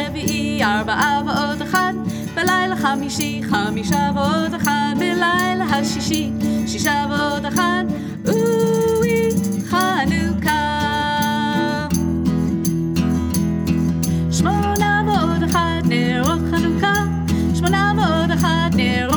רביעי 4 ועוד 1, בלילה חמישי 5 ועוד 1, בלילה השישי 6 ועוד 1, אוי חנוכה. 8 ועוד 1 נרות חנוכה, 8 ועוד 1 נרות